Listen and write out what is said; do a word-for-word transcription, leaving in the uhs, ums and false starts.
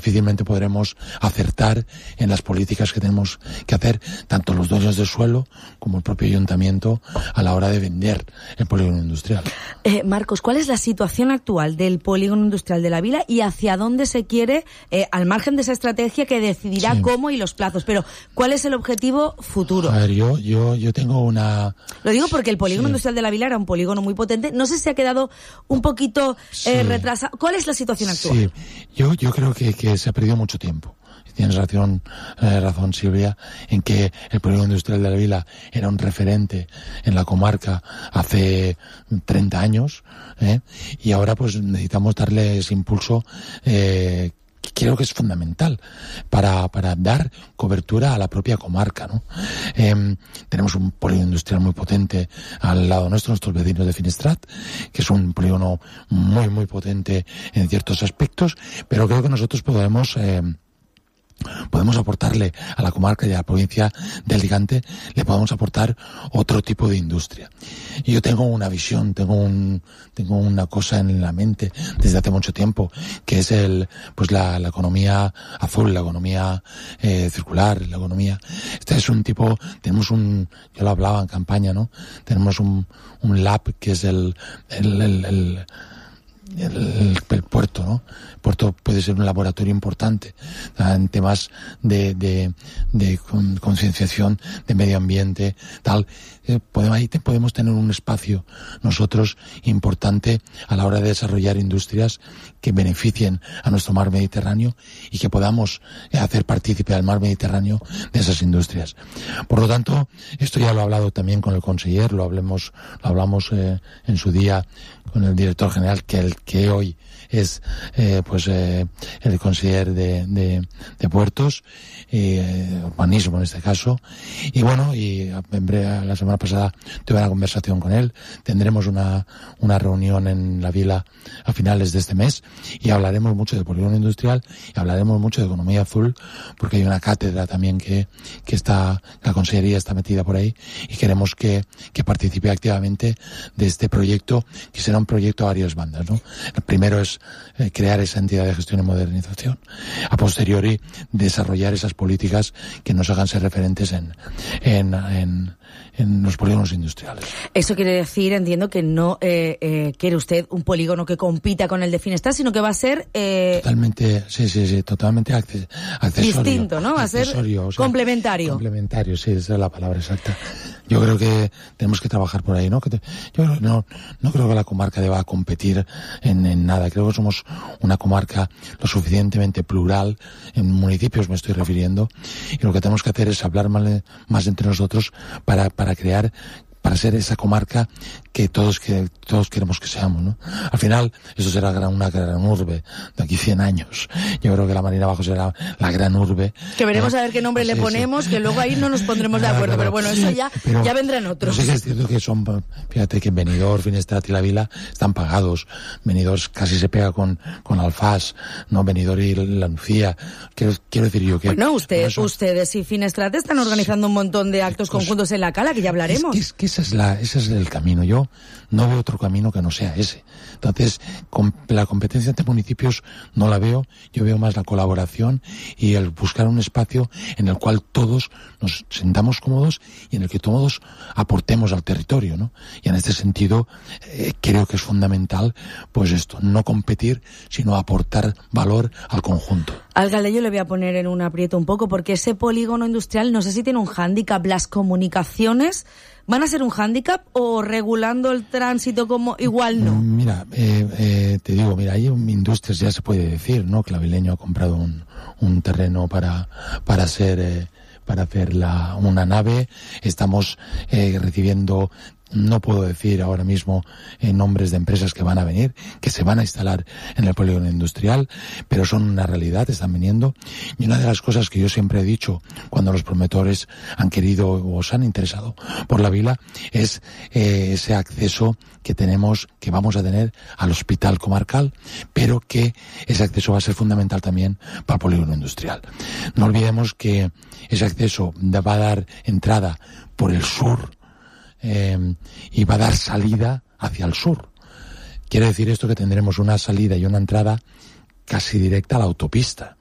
difícilmente podremos acertar en las políticas que tenemos que hacer, tanto los dueños del suelo como el propio ayuntamiento, a la hora de vender el polígono industrial. Eh, Marcos, ¿cuál es la situación actual del polígono industrial de La Vila y hacia dónde se quiere, eh, al margen de esa estrategia que decidirá sí. cómo y los plazos, pero cuál es el objetivo futuro? A ver, yo, yo, yo tengo una... Lo digo porque el polígono sí. industrial de La Vila era un polígono muy potente. No sé si ha quedado un poquito sí. eh, retrasado. ¿Cuál es la situación actual? Sí, yo, yo creo que, que se ha perdido mucho tiempo. Tienes razón, eh, razón Silvia, en que el polígono industrial de La Vila era un referente en la comarca hace treinta años, ¿eh? Y ahora pues necesitamos darle ese impulso eh, que creo que es fundamental para, para dar cobertura a la propia comarca, ¿no? Eh, tenemos un polígono industrial muy potente al lado nuestro, nuestros vecinos de Finestrat, que es un polígono muy, muy potente en ciertos aspectos, pero creo que nosotros podemos... Eh, podemos aportarle a la comarca y a la provincia de Alicante, le podemos aportar otro tipo de industria. Y yo tengo una visión, tengo un, tengo una cosa en la mente desde hace mucho tiempo, que es el, pues la, la economía azul, la economía eh, circular, la economía. Este es un tipo, tenemos un, yo lo hablaba en campaña, ¿no? Tenemos un, un lab que es el, el, el, el El, el, el puerto, ¿no? El puerto puede ser un laboratorio importante en temas de, de, de concienciación de medio ambiente, tal. Eh, podemos, ahí te, podemos tener un espacio nosotros importante a la hora de desarrollar industrias que beneficien a nuestro mar Mediterráneo y que podamos eh, hacer partícipe al mar Mediterráneo de esas industrias. Por lo tanto, esto ya lo he hablado también con el conseller, lo hablemos, lo hablamos eh, en su día con el director general, que el que hoy es eh, pues eh, el conseller de, de, de puertos, eh, urbanismo en este caso, y bueno, y en breve, la semana pasada tuve una conversación con él, tendremos una, una reunión en La Vila a finales de este mes y hablaremos mucho de polígono industrial y hablaremos mucho de economía azul, porque hay una cátedra también que, que está, la consellería está metida por ahí y queremos que, que participe activamente de este proyecto, que será un proyecto a varias bandas, ¿no? El primero es eh, crear esa entidad de gestión y modernización. A posteriori, desarrollar esas políticas que nos hagan ser referentes en, en, en, en los polígonos industriales. Eso quiere decir, entiendo, que no eh, eh, quiere usted un polígono que compita con el de Finestrat, sino que va a ser... Eh... Totalmente, sí, sí, sí, totalmente acces- accesorio. Distinto, ¿no? Va a ser o sea, complementario. Complementario, sí, esa es la palabra exacta. Yo creo que tenemos que trabajar por ahí, ¿no? Que te, yo no, no creo que la comarca deba competir en, en nada. Creo que somos una comarca lo suficientemente plural, en municipios me estoy refiriendo, y lo que tenemos que hacer es hablar más, más entre nosotros para, para crear, para ser esa comarca que todos que todos queremos que seamos, ¿no? Al final, eso será gran, una gran urbe de aquí cien años. Yo creo que la Marina Bajo será la gran urbe. Que veremos eh, a ver qué nombre sí, le ponemos, sí. Que luego ahí no nos pondremos de acuerdo, pero, pero bueno, eso ya, pero, ya vendrán otros. Pero sí que es cierto que son, fíjate que Benidorm, Finestrat y La Vila están pagados. Benidorm casi se pega con, con Alfás, ¿no? Benidorm y La Nucía. Quiero, quiero decir yo que... Bueno, usted, eso, ustedes y Finestrat están organizando sí, un montón de actos pues, conjuntos en la Cala, que ya hablaremos. Es, es que esa es la, ese es el camino. Yo no veo otro camino que no sea ese. Entonces, con la competencia entre municipios no la veo, yo veo más la colaboración y el buscar un espacio en el cual todos nos sentamos cómodos y en el que todos aportemos al territorio, ¿no? Y en este sentido, eh, creo que es fundamental, pues esto, no competir, sino aportar valor al conjunto. Alcalde, yo le voy a poner en un aprieto un poco, porque ese polígono industrial, no sé si tiene un hándicap, las comunicaciones... ¿Van a ser un hándicap o regulando el tránsito como igual no? Mira, eh, eh, te digo, mira, hay industrias, ya se puede decir, ¿no? Clavileño ha comprado un, un terreno para, para hacer, eh, para hacer la, una nave. Estamos eh, recibiendo... No puedo decir ahora mismo eh, nombres de empresas que van a venir, que se van a instalar en el polígono industrial, pero son una realidad, están viniendo. Y una de las cosas que yo siempre he dicho cuando los promotores han querido o se han interesado por La Vila es eh, ese acceso que tenemos, que vamos a tener al hospital comarcal, pero que ese acceso va a ser fundamental también para el polígono industrial. No olvidemos que ese acceso va a dar entrada por el sur, Eh, y va a dar salida hacia el sur. Quiere decir esto que tendremos una salida y una entrada casi directa a la autopista.